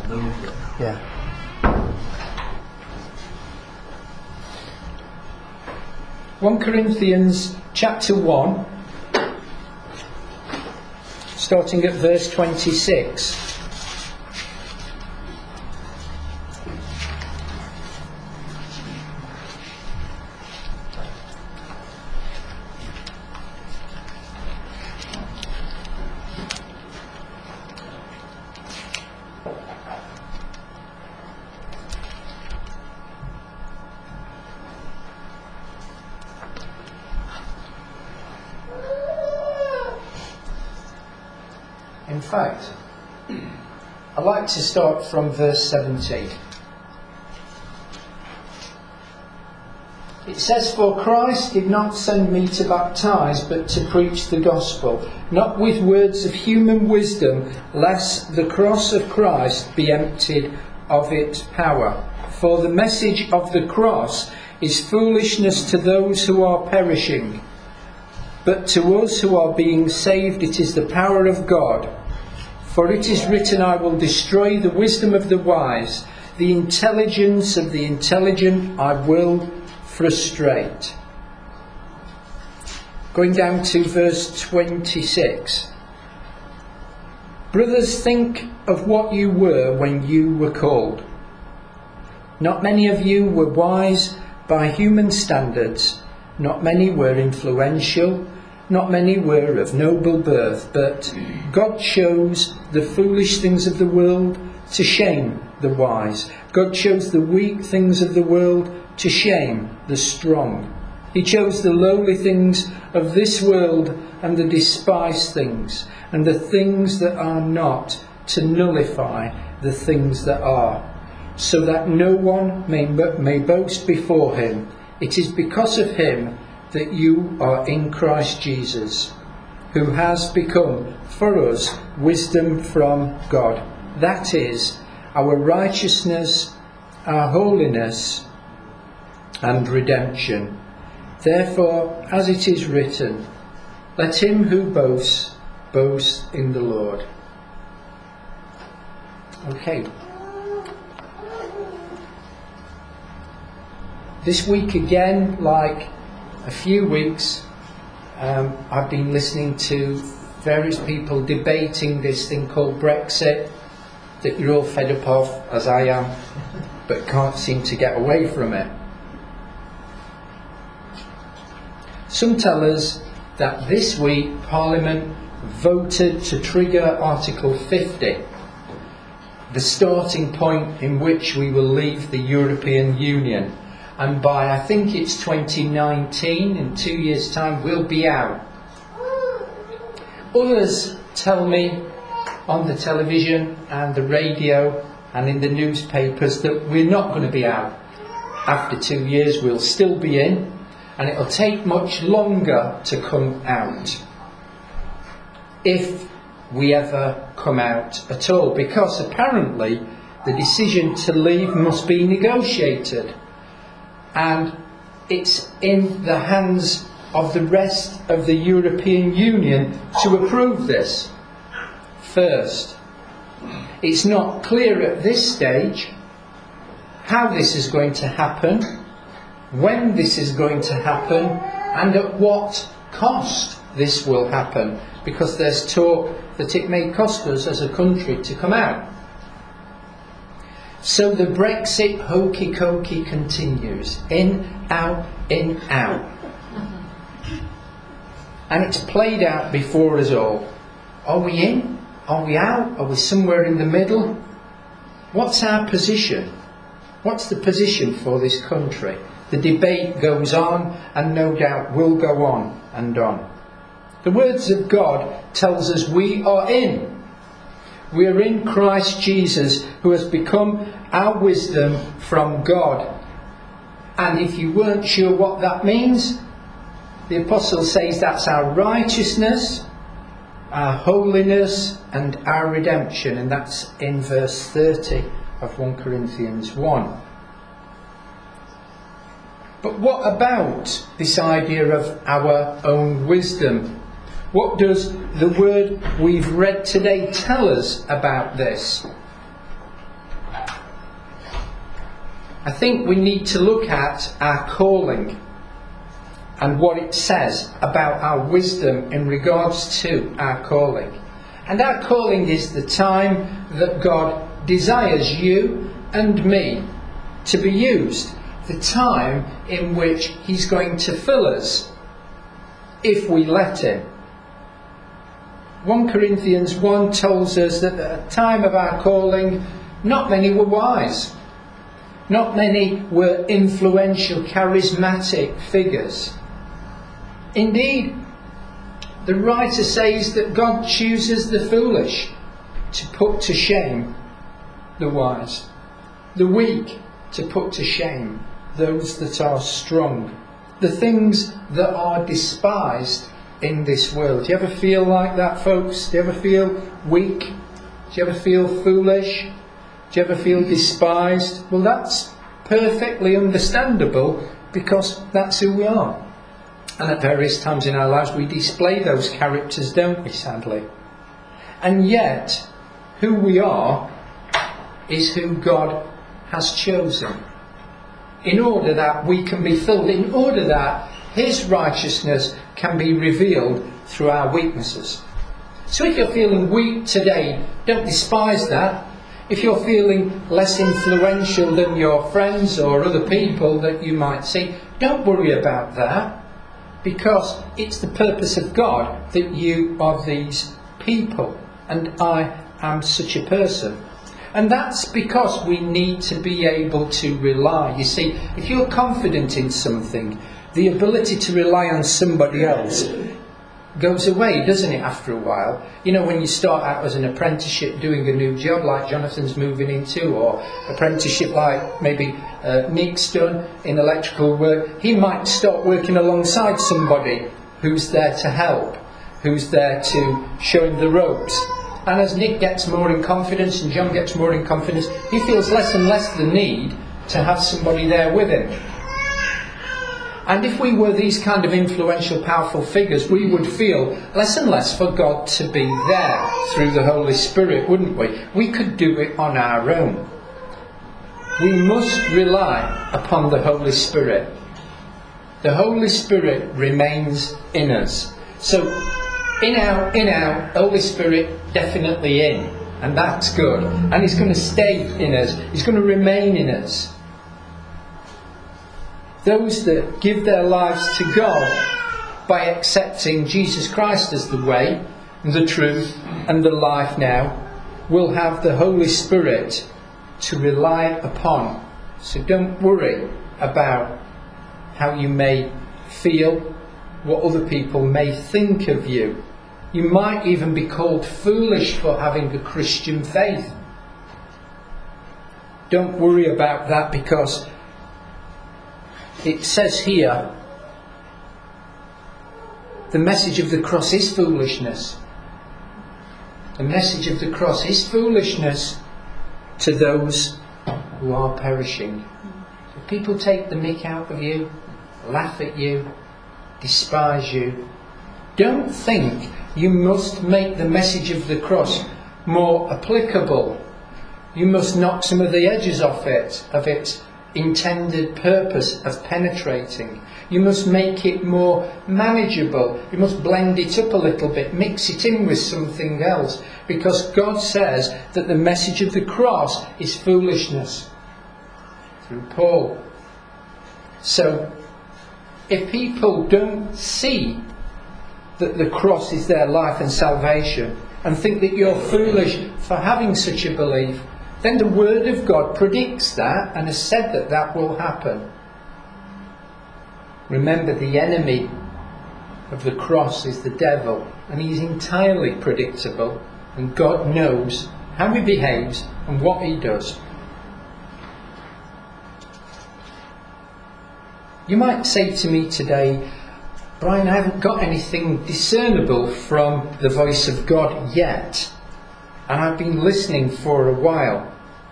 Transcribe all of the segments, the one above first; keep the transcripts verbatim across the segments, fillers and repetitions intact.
Hallelujah. Yeah. First Corinthians chapter one, starting at verse twenty-six. In fact, I'd like to start from verse seventeen. It says, "For Christ did not send me to baptize, but to preach the gospel, not with words of human wisdom, lest the cross of Christ be emptied of its power. For the message of the cross is foolishness to those who are perishing, but to us who are being saved it is the power of God. For it is written, I will destroy the wisdom of the wise, the intelligence of the intelligent I will frustrate." Going down to verse twenty-six. "Brothers, think of what you were when you were called. Not many of you were wise by human standards, not many were influential, not many were of noble birth, but God chose the foolish things of the world to shame the wise. God chose the weak things of the world to shame the strong. He chose the lowly things of this world and the despised things, and the things that are not, to nullify the things that are, so that no one may, may boast before him. It is because of him that you are in Christ Jesus, who has become for us wisdom from God. That is our righteousness, our holiness, and redemption. Therefore, as it is written, let him who boasts, boast in the Lord." Okay. This week again, like a few weeks, um, I've been listening to various people debating this thing called Brexit that you're all fed up of, as I am, but can't seem to get away from it. Some tell us that this week Parliament voted to trigger Article fifty, the starting point in which we will leave the European Union. And by, I think it's twenty nineteen, in two years' time, we'll be out. Others tell me on the television and the radio and in the newspapers that we're not going to be out. After two years, we'll still be in, and it'll take much longer to come out, if we ever come out at all, because apparently the decision to leave must be negotiated. And it's in the hands of the rest of the European Union to approve this first. It's not clear at this stage how this is going to happen, when this is going to happen, and at what cost this will happen, because there's talk that it may cost us as a country to come out. So the Brexit hokey cokey continues. In, out, in, out. And it's played out before us all. Are we in? Are we out? Are we somewhere in the middle? What's our position? What's the position for this country? The debate goes on, and no doubt will go on and on. The words of God tells us we are in. We are in Christ Jesus, who has become our wisdom from God. And if you weren't sure what that means, the apostle says that's our righteousness, our holiness, and our redemption. And that's in verse thirty of First Corinthians one. But what about this idea of our own wisdom? What does the word we've read today tell us about this? I think we need to look at our calling and what it says about our wisdom in regards to our calling. And our calling is the time that God desires you and me to be used. The time in which He's going to fill us if we let Him. First Corinthians one tells us that at the time of our calling, not many were wise. Not many were influential, charismatic figures. Indeed, the writer says that God chooses the foolish to put to shame the wise, the weak to put to shame those that are strong, the things that are despised in this world. Do you ever feel like that, folks? Do you ever feel weak? Do you ever feel foolish? Do you ever feel despised? Well, that's perfectly understandable, because that's who we are. And at various times in our lives we display those characters, don't we, sadly? And yet, who we are is who God has chosen, in order that we can be filled, in order that His righteousness can be revealed through our weaknesses. So if you're feeling weak today, don't despise that. If you're feeling less influential than your friends or other people that you might see, don't worry about that, because it's the purpose of God that you are these people, and I am such a person. And that's because we need to be able to rely. You see, if you're confident in something, the ability to rely on somebody else goes away, doesn't it, after a while? You know, when you start out as an apprenticeship doing a new job like Jonathan's moving into, or apprenticeship like maybe uh, Nick's done in electrical work, he might start working alongside somebody who's there to help, who's there to show him the ropes. And as Nick gets more in confidence and John gets more in confidence, he feels less and less the need to have somebody there with him. And if we were these kind of influential, powerful figures, we would feel less and less for God to be there through the Holy Spirit, wouldn't we? We could do it on our own. We must rely upon the Holy Spirit. The Holy Spirit remains in us. So, in out, in out, Holy Spirit definitely in. And that's good. And He's going to stay in us. He's going to remain in us. Those that give their lives to God by accepting Jesus Christ as the way, and the truth, and the life now, will have the Holy Spirit to rely upon. So don't worry about how you may feel, what other people may think of you. You might even be called foolish for having a Christian faith. Don't worry about that, because it says here, the message of the cross is foolishness. The message of the cross is foolishness to those who are perishing. If people take the mick out of you, laugh at you, despise you, don't think you must make the message of the cross more applicable. You must knock some of the edges off it, of its intended purpose of penetrating. You must make it more manageable. You must blend it up a little bit, mix it in with something else, because God says that the message of the cross is foolishness through Paul. So if people don't see that the cross is their life and salvation, and think that you're foolish for having such a belief, then the Word of God predicts that and has said that that will happen. Remember, the enemy of the cross is the devil, and he's entirely predictable, and God knows how he behaves and what he does. You might say to me today, Brian, I haven't got anything discernible from the voice of God yet, and I've been listening for a while.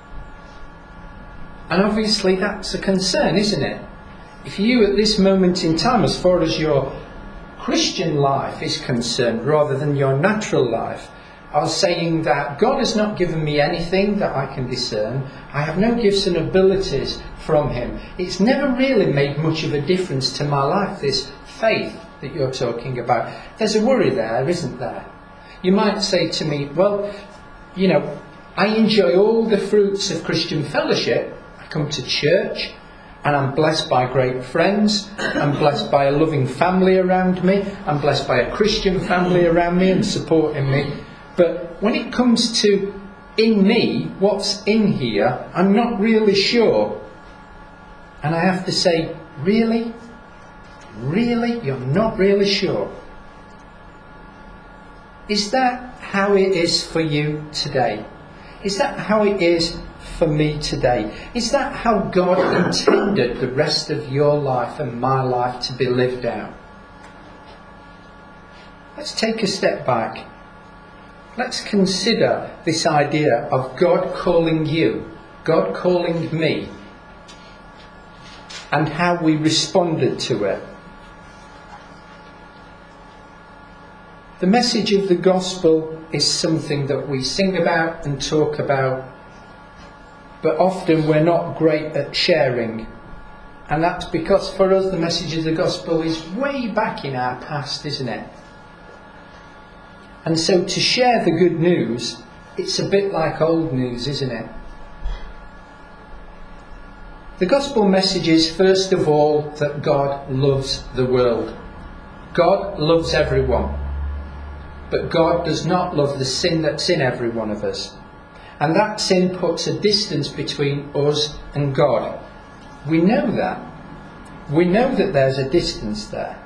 And obviously that's a concern, isn't it? If you at this moment in time, as far as your Christian life is concerned, rather than your natural life, of saying that God has not given me anything that I can discern. I have no gifts and abilities from him. It's never really made much of a difference to my life, this faith that you're talking about. There's a worry there, isn't there? You might say to me, well, you know, I enjoy all the fruits of Christian fellowship. I come to church and I'm blessed by great friends. I'm blessed by a loving family around me. I'm blessed by a Christian family around me and supporting me. But when it comes to in me, what's in here, I'm not really sure. And I have to say, really? Really? You're not really sure? Is that how it is for you today? Is that how it is for me today? Is that how God intended the rest of your life and my life to be lived out? Let's take a step back. Let's consider this idea of God calling you, God calling me, and how we responded to it. The message of the gospel is something that we sing about and talk about, but often we're not great at sharing. And that's because for us the message of the gospel is way back in our past, isn't it? And so to share the good news, it's a bit like old news, isn't it? The gospel message is first of all that God loves the world. God loves everyone. But God does not love the sin that's in every one of us. And that sin puts a distance between us and God. We know that. We know that there's a distance there.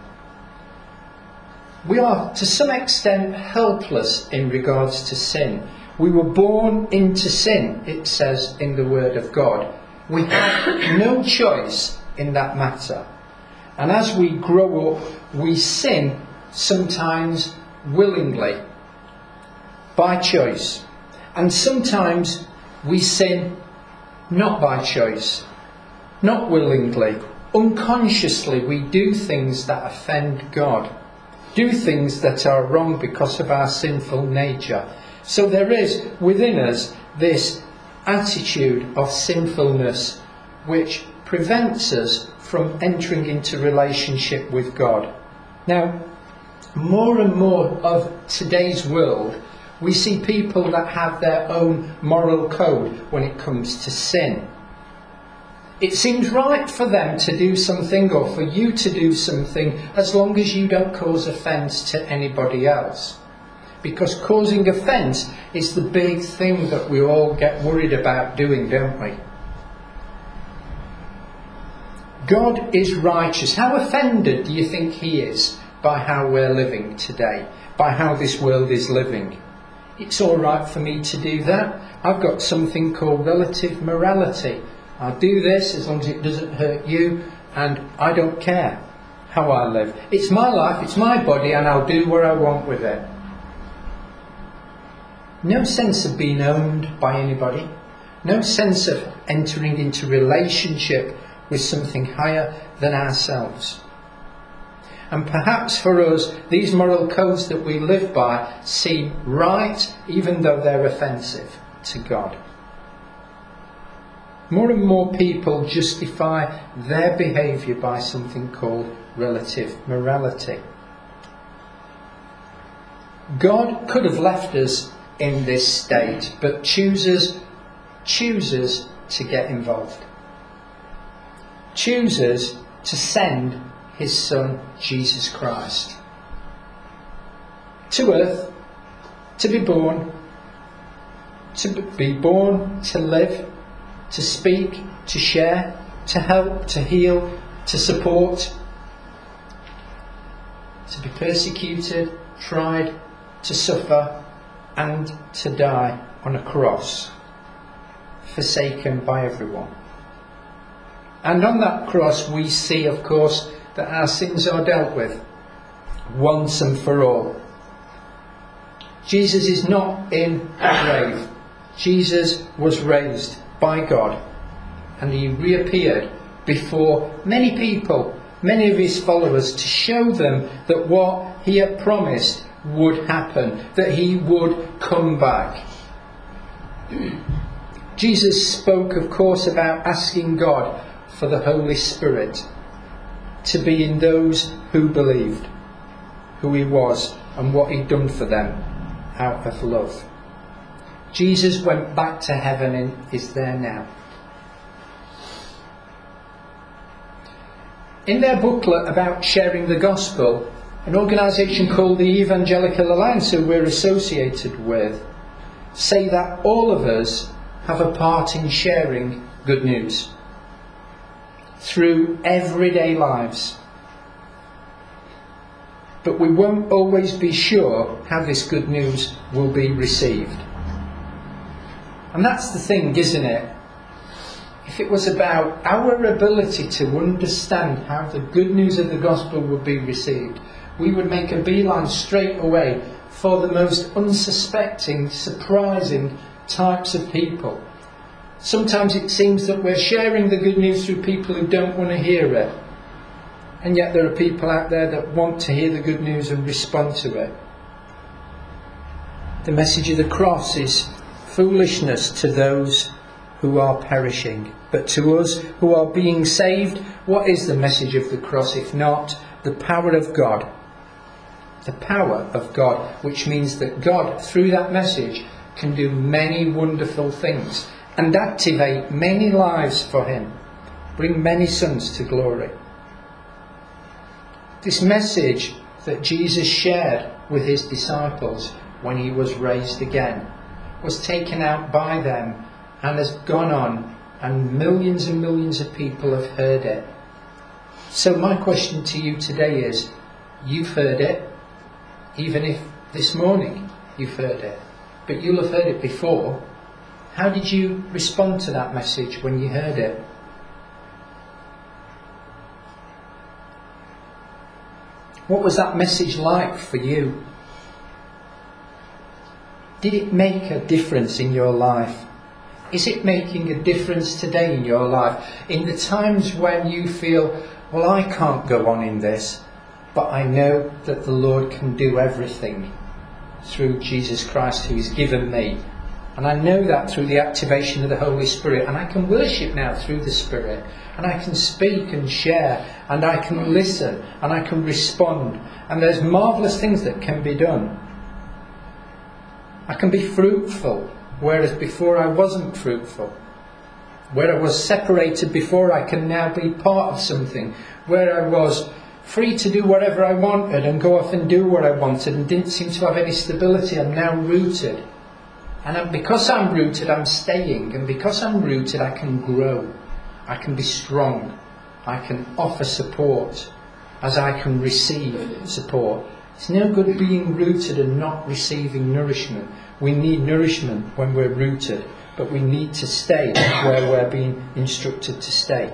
We are to some extent helpless in regards to sin. We were born into sin, it says in the Word of God. We have no choice in that matter. And as we grow up, we sin sometimes willingly, by choice. And sometimes we sin not by choice, not willingly. Unconsciously we do things that offend God, do things that are wrong because of our sinful nature. So there is within us this attitude of sinfulness which prevents us from entering into relationship with God. Now, more and more of today's world, we see people that have their own moral code when it comes to sin. It seems right for them to do something or for you to do something as long as you don't cause offence to anybody else. Because causing offence is the big thing that we all get worried about doing, don't we? God is righteous. How offended do you think he is by how we're living today, by how this world is living? It's all right for me to do that. I've got something called relative morality. I'll do this as long as it doesn't hurt you, and I don't care how I live. It's my life, it's my body, and I'll do what I want with it. No sense of being owned by anybody. No sense of entering into relationship with something higher than ourselves. And perhaps for us, these moral codes that we live by seem right, even though they're offensive to God. More and more people justify their behaviour by something called relative morality. God could have left us in this state, but chooses, chooses to get involved. Chooses to send his Son, Jesus Christ, to earth, to be born, to be born, to live, to speak, to share, to help, to heal, to support, to be persecuted, tried, to suffer, and to die on a cross, forsaken by everyone. And on that cross we see, of course, that our sins are dealt with once and for all. Jesus is not in a grave. Jesus was raised by God, and he reappeared before many people, many of his followers, to show them that what he had promised would happen, that he would come back. Jesus spoke, of course, about asking God for the Holy Spirit to be in those who believed, who he was and what he'd done for them out of love. Jesus went back to heaven and is there now. In their booklet about sharing the gospel, an organisation called the Evangelical Alliance, who we're associated with, say that all of us have a part in sharing good news through everyday lives. But we won't always be sure how this good news will be received. And that's the thing, isn't it? If it was about our ability to understand how the good news of the gospel would be received, we would make a beeline straight away for the most unsuspecting, surprising types of people. Sometimes it seems that we're sharing the good news through people who don't want to hear it. And yet there are people out there that want to hear the good news and respond to it. The message of the cross is foolishness to those who are perishing. But to us who are being saved, what is the message of the cross if not the power of God? The power of God, which means that God, through that message, can do many wonderful things and activate many lives for him, bring many sons to glory. This message that Jesus shared with his disciples when he was raised again was taken out by them and has gone on, and millions and millions of people have heard it. So my question to you today is, you've heard it, even if this morning you've heard it, but you'll have heard it before. How did you respond to that message when you heard it? What was that message like for you? Did it make a difference in your life? Is it making a difference today in your life? In the times when you feel, well, I can't go on in this, but I know that the Lord can do everything through Jesus Christ who has given me. And I know that through the activation of the Holy Spirit. And I can worship now through the Spirit. And I can speak and share. And I can listen. And I can respond. And there's marvellous things that can be done. I can be fruitful, whereas before I wasn't fruitful. Where I was separated before, I can now be part of something. Where I was free to do whatever I wanted and go off and do what I wanted and didn't seem to have any stability, I'm now rooted. And because I'm rooted, I'm staying. And because I'm rooted, I can grow. I can be strong. I can offer support as I can receive support. It's no good being rooted and not receiving nourishment. We need nourishment when we're rooted, but we need to stay where we're being instructed to stay.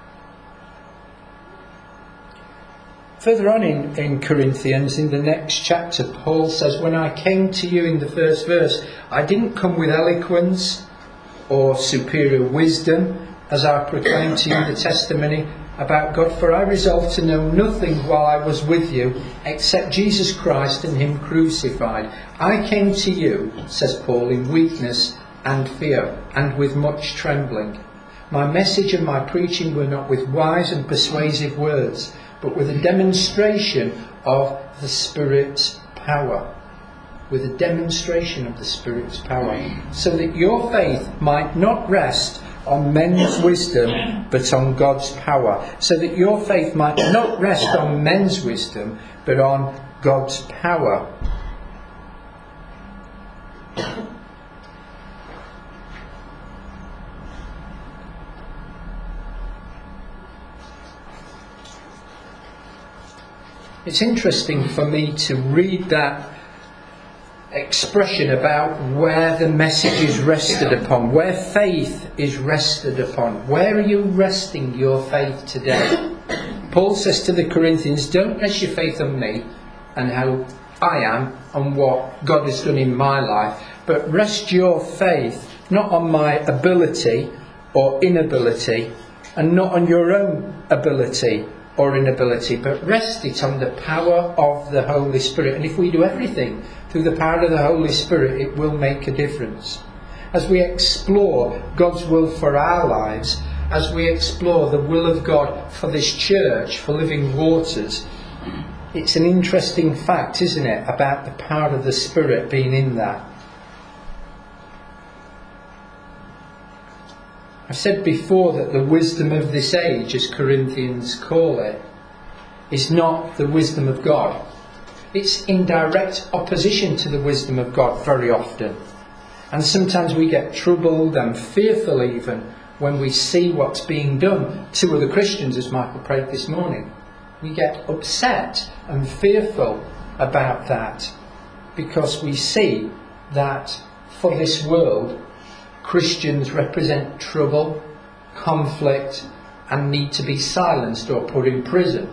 Further on in, in Corinthians, in the next chapter, Paul says, when I came to you in the first verse, I didn't come with eloquence or superior wisdom, as I proclaimed to you the testimony about God, for I resolved to know nothing while I was with you except Jesus Christ and him crucified. I came to you, says Paul, in weakness and fear and with much trembling. My message and my preaching were not with wise and persuasive words, but with a demonstration of the Spirit's power. With a demonstration of the Spirit's power. So that your faith might not rest on men's wisdom, but on God's power. So that your faith might not rest on men's wisdom, but on God's power. It's interesting for me to read that expression about where the message is rested upon, where faith is rested upon. Where are you resting your faith today? Paul says to the Corinthians, don't rest your faith on me and how I am and what God has done in my life, but rest your faith not on my ability or inability and not on your own ability or inability, but rest it on the power of the Holy Spirit. And if we do everything through the power of the Holy Spirit, it will make a difference. As we explore God's will for our lives, as we explore the will of God for this church, for Living Waters, it's an interesting fact, isn't it, about the power of the Spirit being in that. I've said before that the wisdom of this age, as Corinthians call it, is not the wisdom of God. It's in direct opposition to the wisdom of God very often. And sometimes we get troubled and fearful even when we see what's being done to other Christians, as Michael prayed this morning. We get upset and fearful about that because we see that for this world, Christians represent trouble, conflict, and need to be silenced or put in prison.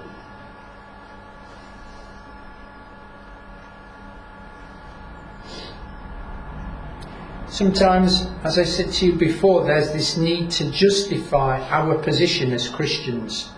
Sometimes, as I said to you before, there's this need to justify our position as Christians.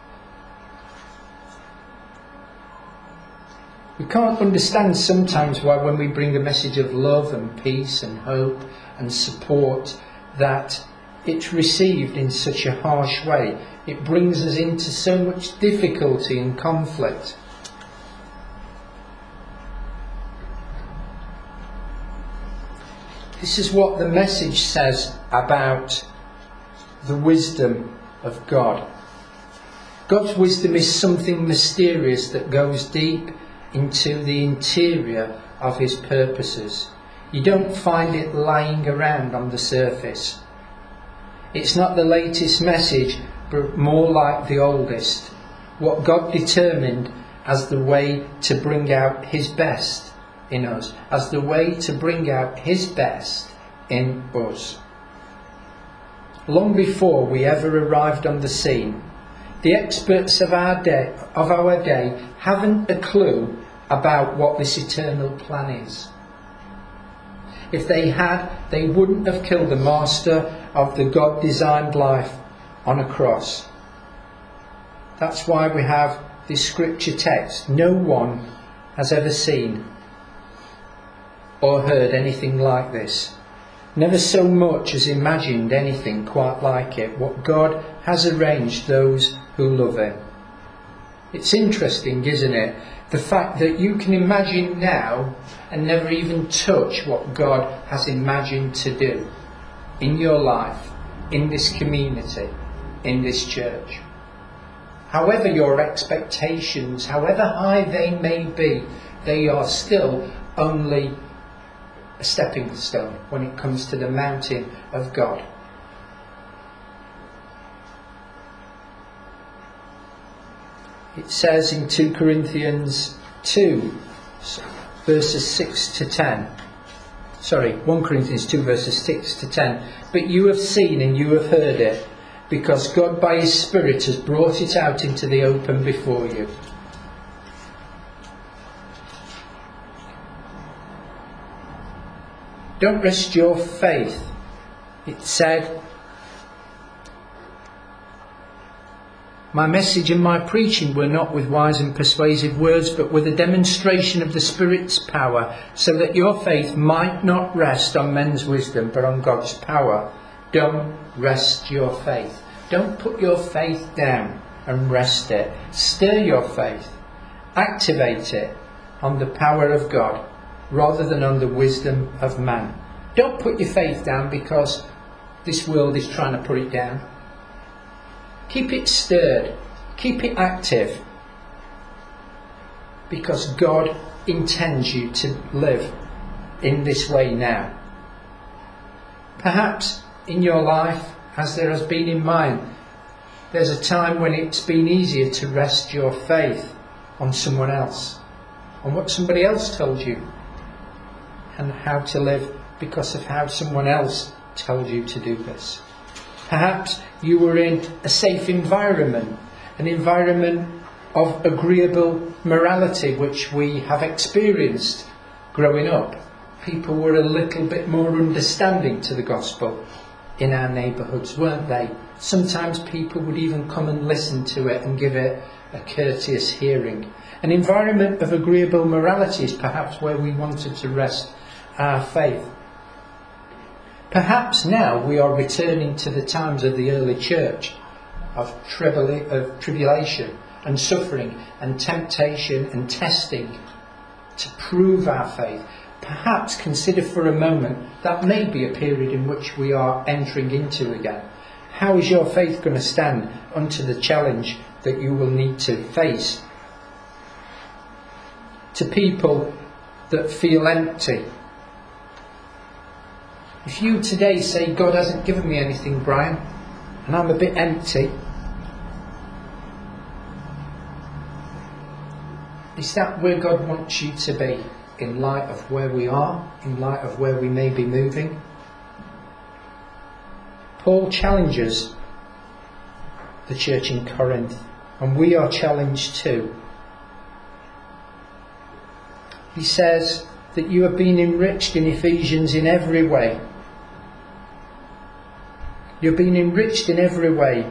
We can't understand sometimes why, when we bring a message of love and peace and hope and support, that it's received in such a harsh way. It brings us into so much difficulty and conflict. This is what the message says about the wisdom of God. God's wisdom is something mysterious that goes deep into the interior of his purposes. You don't find it lying around on the surface. It's not the latest message, but more like the oldest. What God determined as the way to bring out his best in us, as the way to bring out his best in us. Long before we ever arrived on the scene, the experts of our day, of our day haven't a clue about what this eternal plan is. If they had, they wouldn't have killed the master of the God-designed life on a cross. That's why we have this scripture text. No one has ever seen or heard anything like this. Never so much as imagined anything quite like it. What God has arranged those who love him. It's interesting, isn't it? The fact that you can imagine now and never even touch what God has imagined to do in your life, in this community, in this church. However your expectations, however high they may be, they are still only a stepping stone when it comes to the mountain of God. It says in two Corinthians two, verses six to ten. Sorry, First Corinthians two, verses six to ten. But you have seen and you have heard it, because God by his Spirit has brought it out into the open before you. Don't rest your faith. It said, my message and my preaching were not with wise and persuasive words, but with a demonstration of the Spirit's power, so that your faith might not rest on men's wisdom, but on God's power. Don't rest your faith. Don't put your faith down and rest it. Stir your faith. Activate it on the power of God, rather than on the wisdom of man. Don't put your faith down because this world is trying to put it down. Keep it stirred. Keep it active. Because God intends you to live in this way now. Perhaps in your life, as there has been in mine, there's a time when it's been easier to rest your faith on someone else, on what somebody else told you, and how to live because of how someone else told you to do this. Perhaps you were in a safe environment, an environment of agreeable morality which we have experienced growing up. People were a little bit more understanding to the gospel in our neighbourhoods, weren't they? Sometimes people would even come and listen to it and give it a courteous hearing. An environment of agreeable morality is perhaps where we wanted to rest our faith. Perhaps now we are returning to the times of the early church, of, tribula- of tribulation and suffering and temptation and testing to prove our faith. Perhaps consider for a moment that may be a period in which we are entering into again. How is your faith going to stand unto the challenge that you will need to face? To people that feel empty. If you today say, God hasn't given me anything, Brian, and I'm a bit empty, is that where God wants you to be in light of where we are, in light of where we may be moving? Paul challenges the church in Corinth, and we are challenged too. He says that you have been enriched in Ephesians in every way. You've been enriched in every way.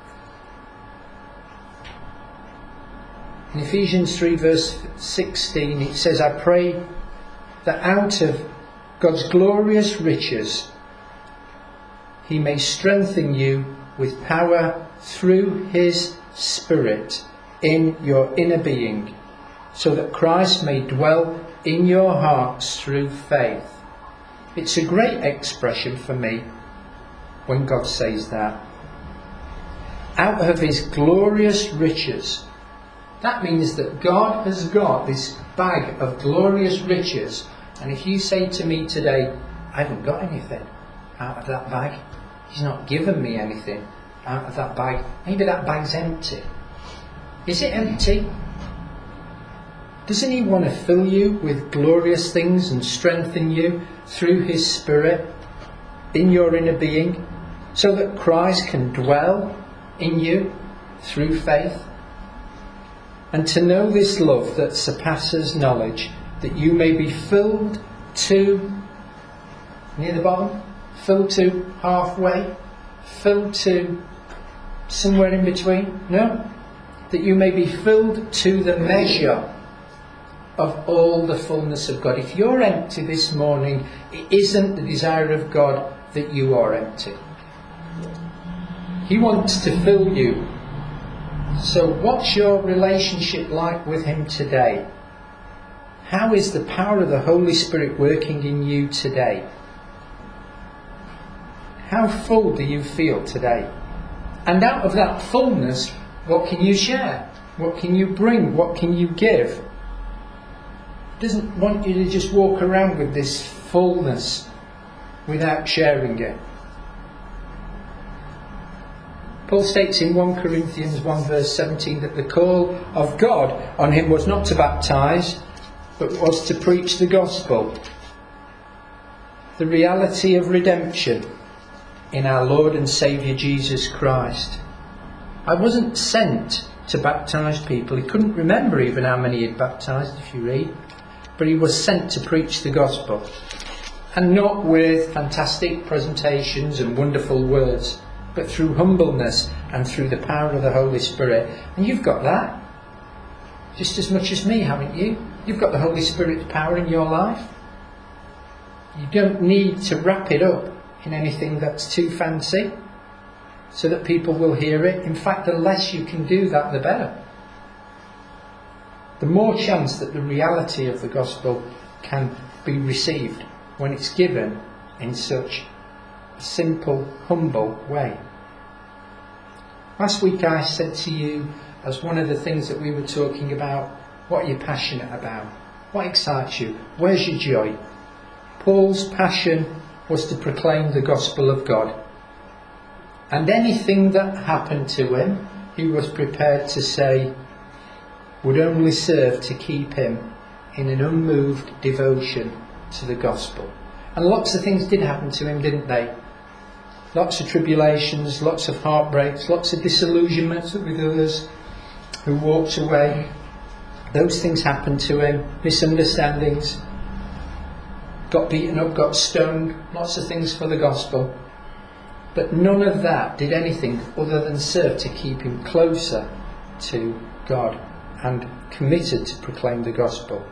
In Ephesians three verse sixteen it says, I pray that out of God's glorious riches He may strengthen you with power through His Spirit in your inner being, so that Christ may dwell in your hearts through faith. It's a great expression for me when God says that. Out of His glorious riches. That means that God has got this bag of glorious riches, and if you say to me today, I haven't got anything out of that bag, He's not given me anything out of that bag, maybe that bag's empty. Is it empty? Doesn't He want to fill you with glorious things and strengthen you through His Spirit in your inner being, so that Christ can dwell in you through faith? And to know this love that surpasses knowledge, that you may be filled to, near the bottom, filled to halfway, filled to somewhere in between, no? That you may be filled to the measure of all the fullness of God. If you're empty this morning, it isn't the desire of God that you are empty. He wants to fill you. So what's your relationship like with Him today? How is the power of the Holy Spirit working in you today? How full do you feel today? And out of that fullness, what can you share? What can you bring? What can you give? He doesn't want you to just walk around with this fullness without sharing it. Paul states in First Corinthians one verse seventeen that the call of God on him was not to baptize, but was to preach the gospel, the reality of redemption in our Lord and Saviour Jesus Christ. I wasn't sent to baptize people. He couldn't remember even how many he'd baptized, if you read, but he was sent to preach the gospel, and not with fantastic presentations and wonderful words, but through humbleness and through the power of the Holy Spirit. And you've got that just as much as me, haven't you? You've got the Holy Spirit's power in your life. You don't need to wrap it up in anything that's too fancy so that people will hear it. In fact, the less you can do that, the better. The more chance that the reality of the gospel can be received when it's given in such simple, humble way. Last week I said to you, as one of the things that we were talking about, what are you passionate about? What excites you? Where's your joy? Paul's passion was to proclaim the gospel of God. And anything that happened to him, he was prepared to say, would only serve to keep him in an unmoved devotion to the gospel. And lots of things did happen to him, didn't they? Lots of tribulations, lots of heartbreaks, lots of disillusionments with others who walked away. Those things happened to him. Misunderstandings. Got beaten up, got stoned. Lots of things for the gospel. But none of that did anything other than serve to keep him closer to God and committed to proclaim the gospel.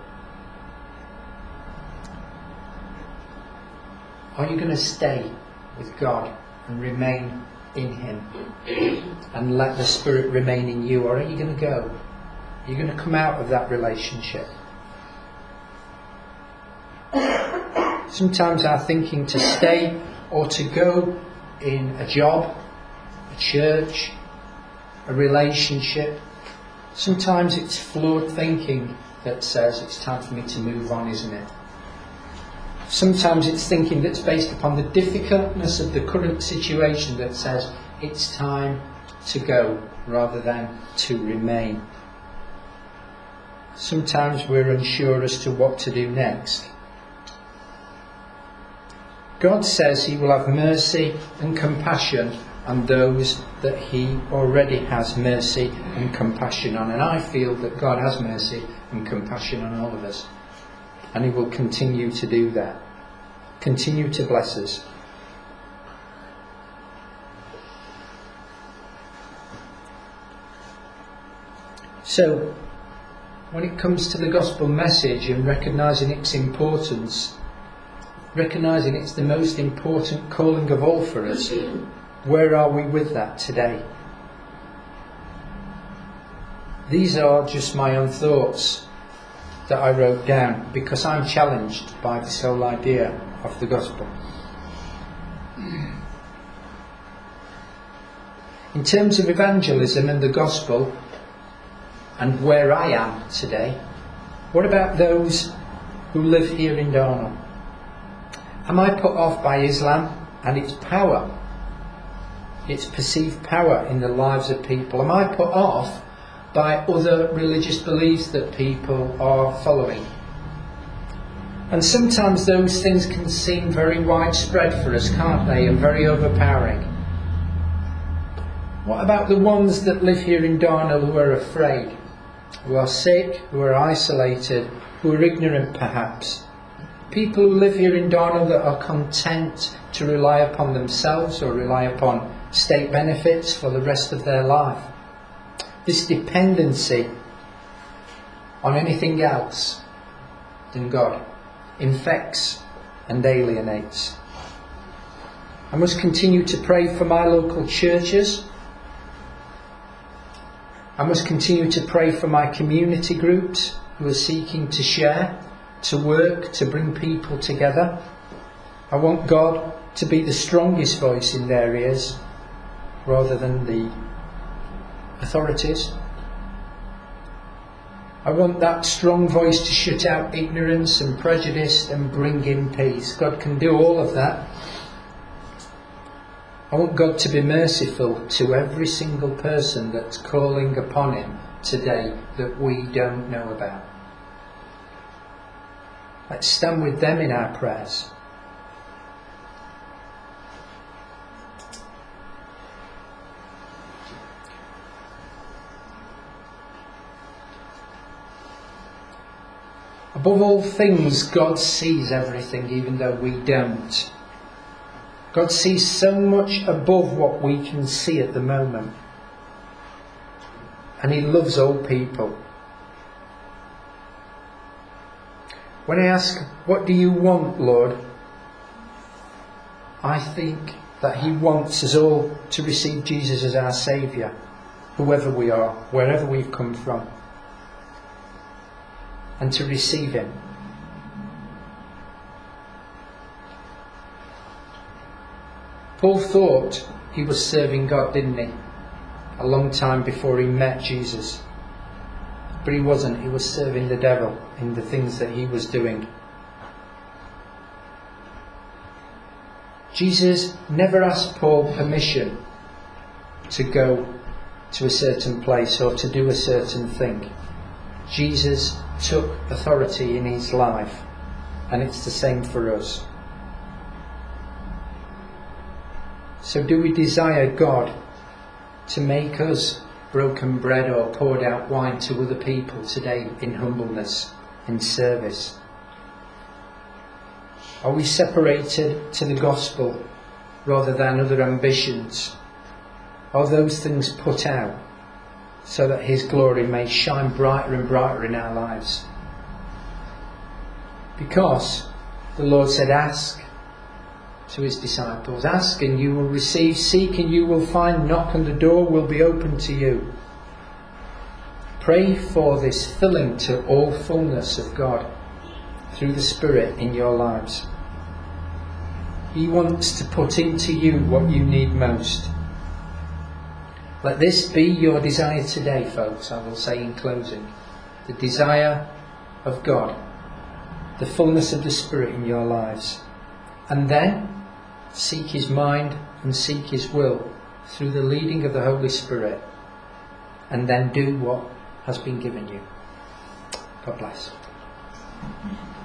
Are you going to stay with God and remain in him and let the Spirit remain in you, or are you going to go? Are you going to come out of that relationship? Sometimes our thinking to stay or to go in a job, a church, a relationship, sometimes it's flawed thinking that says it's time for me to move on, isn't it? Sometimes it's thinking that's based upon the difficultness of the current situation that says it's time to go rather than to remain. Sometimes we're unsure as to what to do next. God says he will have mercy and compassion on those that he already has mercy and compassion on. And I feel that God has mercy and compassion on all of us. And he will continue to do that. Continue to bless us. So, when it comes to the gospel message and recognising its importance, recognising it's the most important calling of all for us, where are we with that today? These are just my own thoughts that I wrote down because I'm challenged by this whole idea of the gospel. In terms of evangelism and the gospel and where I am today, what about those who live here in Darnall? Am I put off by Islam and its power, its perceived power in the lives of people? Am I put off by other religious beliefs that people are following? And sometimes those things can seem very widespread for us, can't they, and very overpowering. What about the ones that live here in Darnall who are afraid, who are sick, who are isolated, who are ignorant perhaps? People who live here in Darnall that are content to rely upon themselves or rely upon state benefits for the rest of their life. This dependency on anything else than God infects and alienates. I must continue to pray for my local churches. I must continue to pray for my community groups who are seeking to share, to work, to bring people together. I want God to be the strongest voice in their ears rather than the authorities. I want that strong voice to shut out ignorance and prejudice and bring in peace. God can do all of that. I want God to be merciful to every single person that's calling upon him today that we don't know about. Let's stand with them in our prayers. Above all things, God sees everything, even though we don't. God sees so much above what we can see at the moment. And he loves all people. When I ask, what do you want, Lord? I think that he wants us all to receive Jesus as our Saviour, whoever we are, wherever we've come from, and to receive him. Paul thought he was serving God, didn't he? A long time before he met Jesus. But he wasn't. He was serving the devil in the things that he was doing. Jesus never asked Paul permission to go to a certain place or to do a certain thing. Jesus took authority in his life, and it's the same for us. So do we desire God to make us broken bread or poured out wine to other people today in humbleness, in service? Are we separated to the gospel rather than other ambitions? Are those things put out so that his glory may shine brighter and brighter in our lives? Because the Lord said, ask to his disciples, ask and you will receive, seek and you will find, knock and the door will be opened to you. Pray for this filling to all fullness of God through the Spirit in your lives. He wants to put into you what you need most. Let this be your desire today, folks, I will say in closing. The desire of God, the fullness of the Spirit in your lives. And then seek his mind and seek his will through the leading of the Holy Spirit. And then do what has been given you. God bless.